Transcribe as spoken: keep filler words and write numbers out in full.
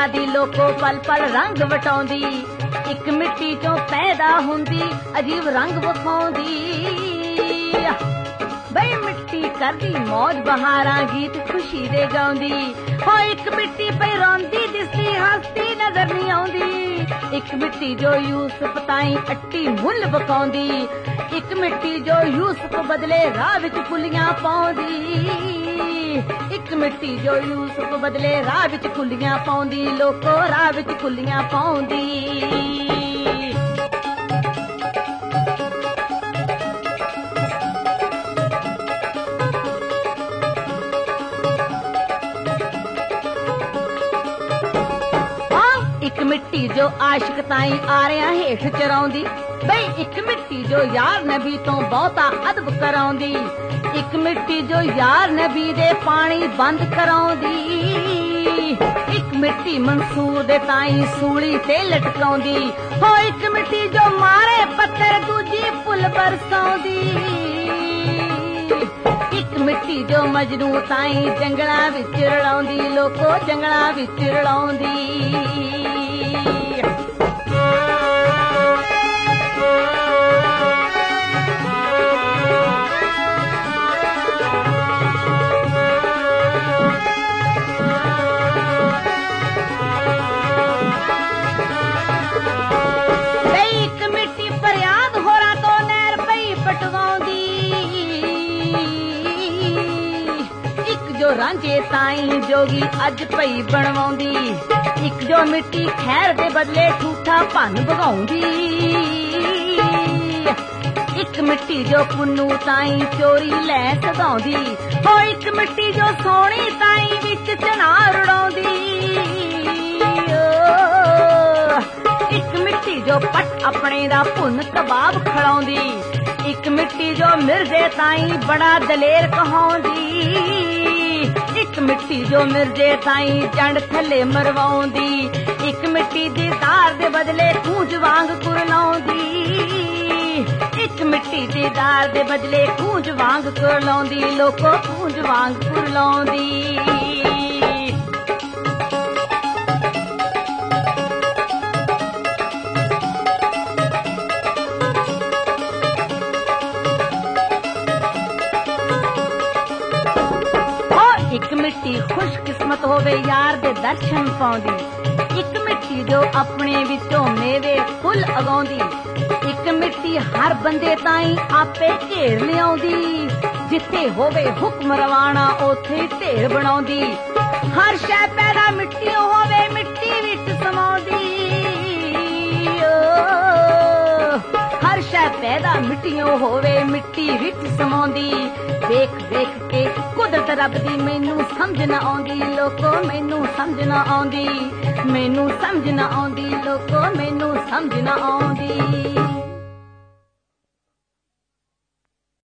ਰੰਗਾਂ ਦੀ ਲੋਕੋ ਪਲ ਪਲ ਰੰਗ ਵਟਾਉਂਦੀ। ਇੱਕ ਮਿੱਟੀ ਚੋਂ ਪੈਦਾ ਹੁੰਦੀ ਅਜੀਬ ਰੰਗ ਵਿਖਾਉਂਦੀ। ਬਈ ਮਿੱਟੀ ਕਰਦੀ ਮੌਜ ਬਹਾਰਾਂ ਗੀਤ ਖੁਸ਼ੀ ਦੇ ਗਾਉਂਦੀ। ਹੋ ਇੱਕ ਮਿੱਟੀ ਪਈ ਰੋਂਦੀ ਦਿਸਦੀ ਹੱਸਦੀ ਨਜ਼ਰ ਨਹੀਂ ਆਉਂਦੀ। ਇੱਕ ਮਿੱਟੀ ਜੋ ਯੂਸਫ ਤਾਈਂ ਅੱਟੀ ਮੁੱਲ ਬਕਾਉਂਦੀ। ਇੱਕ ਮਿੱਟੀ ਜੋ ਯੂਸਫ ਬਦਲੇ ਰਾਹ ਵਿੱਚ ਫੁੱਲੀਆਂ ਪਾਉਂਦੀ। ਇੱਕ ਮਿੱਟੀ ਜੋ ਯੂਸਫ ਬਦਲੇ ਰਾਹ ਵਿੱਚ ਫੁੱਲੀਆਂ ਪਾਉਂਦੀ। ਲੋਕੋ ਰਾਹ ਵਿੱਚ ਫੁੱਲੀਆਂ ਪਾਉਂਦੀ। ਇੱਕ ਮਿੱਟੀ ਜੋ ਆਸ਼ਿਕ ਤਾਈਂ ਆਰਿਆਂ ਹੇਠ ਚਰਾਉਂਦੀ। ਬਈ ਇੱਕ ਮਿੱਟੀ ਜੋ ਯਾਰ ਨਬੀ ਤੋਂ ਬਹੁਤਾ ਅਦਬ ਕਰਾਉਂਦੀ। ਇੱਕ ਮਿੱਟੀ ਜੋ ਯਾਰ ਨਬੀ ਦੇ ਪਾਣੀ ਬੰਦ ਕਰਾਉਂਦੀ। ਇੱਕ ਮਿੱਟੀ ਮਨਸੂਰ ਦੇ ਤਾਈਂ ਸੂਲੀ ਤੇ ਲਟਕਾਉਂਦੀ। ਹੋ ਇੱਕ ਮਿੱਟੀ ਜੋ ਮਾਰੇ ਪੱਥਰ ਦੂਜੀ ਫੁੱਲ ਬਰਸਾਉਂਦੀ। ਇੱਕ ਮਿੱਟੀ ਜੋ ਮਜਨੂ ਤਾਈਂ ਜੰਗਲਾਂ ਵਿੱਚ ਰਲਾਉਂਦੀ। ਲੋਕੋ ਜੰਗਲਾਂ ਵਿੱਚ ਰਲਾਉਂਦੀ। ਰਾਂਝੇ ਤਾਈਂ ਜੋਗੀ ਅੱਜ ਪਈ ਬਣਵਾਉਂਦੀ। ਇੱਕ ਜੋ ਮਿੱਟੀ ਖੈਰ ਦੇ ਬਦਲੇ ਠੂਠਾ ਭੰਨ ਭਗਾਉਂਦੀ। ਇੱਕ ਮਿੱਟੀ ਜੋ ਪੁੰਨੂ ਤਾਈਂ ਚੋਰੀ ਲੈ ਸਦਾਉਂਦੀ। ਹੋ ਇੱਕ ਮਿੱਟੀ ਜੋ ਸੋਹਣੀ ਤਾਈਂ ਵਿੱਚ ਚਨਾਰ ਉਡਾਉਂਦੀ। ਇੱਕ ਮਿੱਟੀ ਜੋ ਪੱਟ ਆਪਣੇ ਦਾ ਭੁੰਨ ਕਬਾਬ ਖੜਾਉਂਦੀ। ਇੱਕ ਮਿੱਟੀ ਜੋ ਮਿਰਜ਼ੇ ਤਾਈਂ ਬੜਾ ਦਲੇਰ ਕਹਾਉਂਦੀ। ਇੱਕ ਮਿੱਟੀ ਜੋ ਮਿਰਜ਼ੇ ਤਾਈਂ ਜੰਡ ਥੱਲੇ ਮਰਵਾਉਂਦੀ। ਇੱਕ ਮਿੱਟੀ ਦੀ ਧਾਰ ਦੇ ਬਦਲੇ ਖੂੰਜ ਵਾਂਗ ਕੁਰਲਾਉਂਦੀ। ਇੱਕ ਮਿੱਟੀ ਦੀ ਧਾਰ ਦੇ ਬਦਲੇ ਖੂੰਜ ਵਾਂਗ ਕੁਰਲਾਉਂਦੀ। ਲੋਕੋ ਖੂੰਜ ਵਾਂਗ ਕੁਰਲਾਉਂਦੀ। ਇੱਕ ਮਿੱਟੀ ਖੁਸ਼ਕਿਸਮਤ ਹੋਵੇ ਯਾਰ ਦੇ ਦਰਸ਼ਨ ਪਾਉਂਦੀ। ਇੱਕ ਮਿੱਟੀ ਜੋ ਆਪਣੇ ਵਿੱਚੋਂ ਮੇਵੇ ਫੁੱਲ ਉਗਾਉਂਦੀ। ਇੱਕ ਮਿੱਟੀ ਹਰ ਬੰਦੇ ਤਾਈਂ ਆਪੇ ਘੇਰ ਲਿਆਉਂਦੀ। ਜਿੱਥੇ ਹੋਵੇ ਹੁਕਮ ਰਵਾਨਾ ਉੱਥੇ ਢੇਰ ਬਣਾਉਂਦੀ। ਹਰ ਸ਼ੈ ਪੈਦਾ ਮਿੱਟੀ ਹੋਵੇ ਮਿੱਟੀ ਵਿੱਚ ਸਮਾਉਂਦੀ। ਹਰ ਸ਼ੈ ਪੈਦਾ ਮਿੱਟੀਓ ਹੋਵੇ ਮਿੱਟੀ ਵਿੱਚ ਸਮਾਉਂਦੀ। ਵੇਖ ਵੇਖ ਕੇ ਕੁਦਰਤ ਰੱਬ ਦੀ ਮੈਨੂੰ ਸਮਝ ਨਾ ਆਉਂਦੀ। ਲੋਕੋ ਮੈਨੂੰ ਸਮਝ ਨਾ ਆਉਂਦੀ। ਮੈਨੂੰ ਸਮਝ ਨਾ ਆਉਂਦੀ। ਲੋਕੋ ਮੈਨੂੰ ਸਮਝ ਨਾ ਆਉਂਦੀ।